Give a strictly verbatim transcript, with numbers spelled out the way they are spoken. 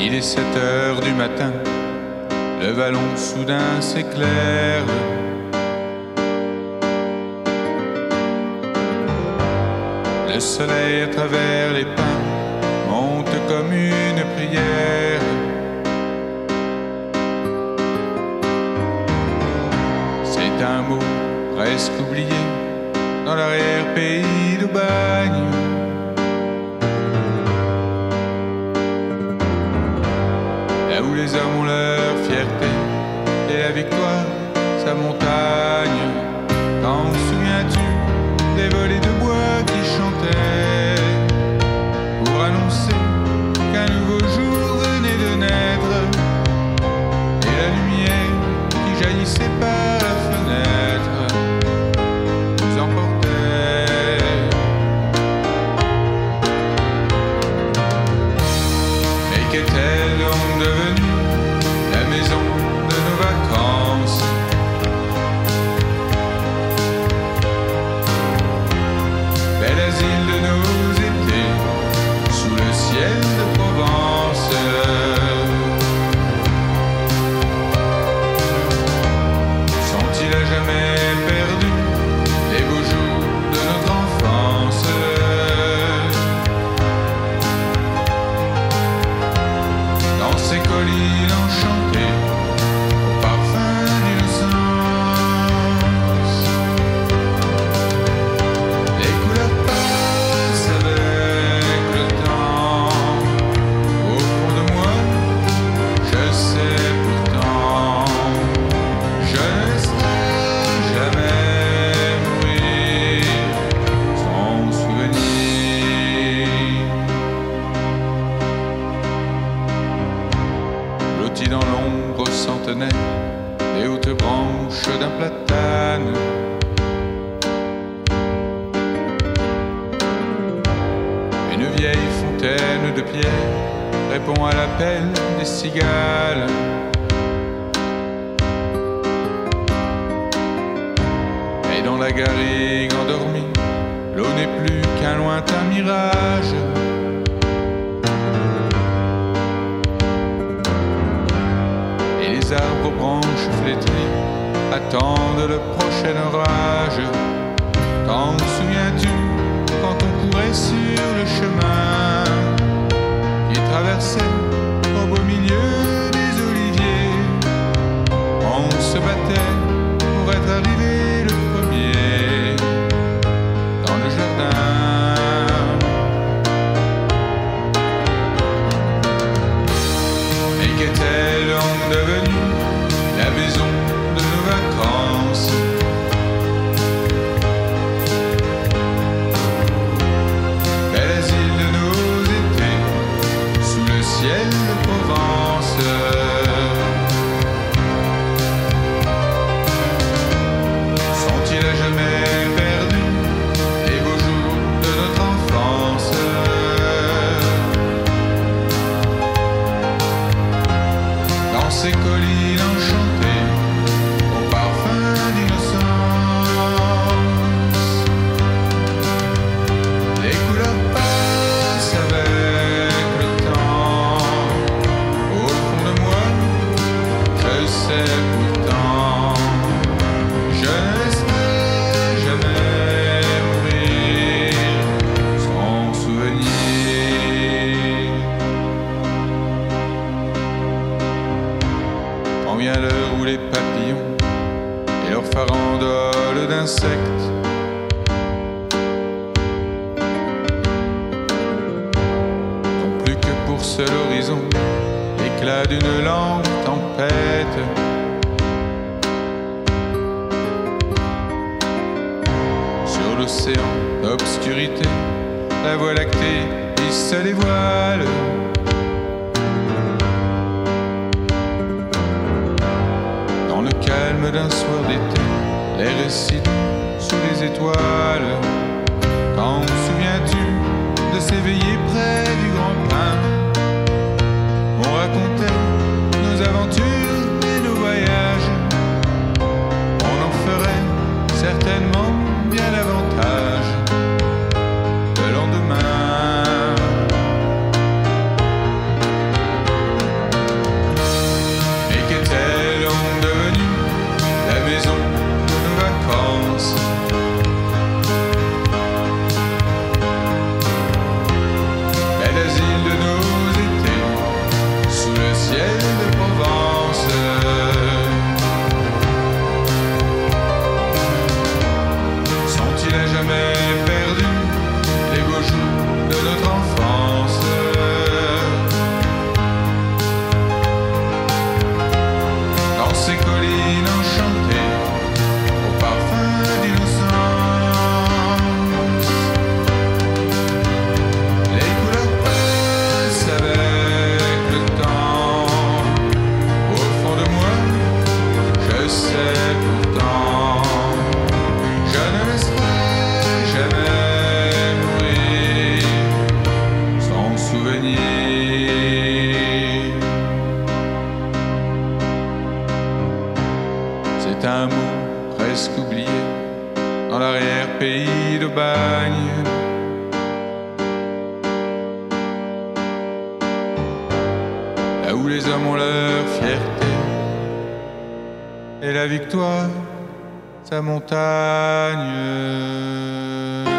Il est sept heures du matin, le vallon soudain s'éclaire. Le soleil à travers les pins monte comme une prière. C'est un mot presque oublié dans l'arrière-pays d'Aubagne. Là où les hommes ont leur fierté et la victoire, sa montagne. T'en souviens-tu des volées de bois qui chantaient pour annoncer qu'un nouveau jour venait de naître, et la lumière qui jaillissait par la fenêtre nous emportait. Mais qu'est-elle donc devenue, la maison de nos vacances? Bel asile de nos étés, sous le ciel de Provence. Sont-ils à jamais perdus les beaux jours de notre enfance? Dans ces collines enchantées, au parfum d'innocence, les couleurs passent avec le temps. Au fond de moi, je sais pourtant, je ne laisserai jamais mourir son souvenir. Blotti dans l'ombre centenaire des hautes branches d'un platane, une vieille fontaine de pierre répond à l'appel des cigales. Et dans la garrigue endormie, l'eau n'est plus qu'un lointain mirage. Et les arbres aux branches flétries attendent le prochain orage. T'en souviens-tu quand on courait sur le chemin qui traversait au beau milieu des oliviers? On se battait pour être arrivé le premier dans le jardin. Mais qu'est-elle donc devenue, la maison de nos vacances? Bel asile de nos étés, sous le ciel de Provence. Sont-ils à jamais perdus les beaux jours de notre enfance? Dans ces collines enchantées, au parfum d'innocence, les couleurs passent avec le temps. Au fond de moi, je sais pourtant, je ne laisserai jamais mourir son souvenir. Quand vient l'heure où les papillons et leurs farandoles d'insectes n'ont plus que pour seul horizon l'éclat d'une lente tempête. Sur l'océan d'obscurité, la voie lactée hisse les voiles. Dans le calme d'un soir d'été, l'air est si doux sous les étoiles. T'en souviens-tu de s'éveiller près du grand pin? On racontait nos aventures et nos voyages. On en ferait certainement bien davantage le lendemain. presque oublié dans l'arrière-pays d'Aubagne. Là où les hommes ont leur fierté et la victoire, sa montagne.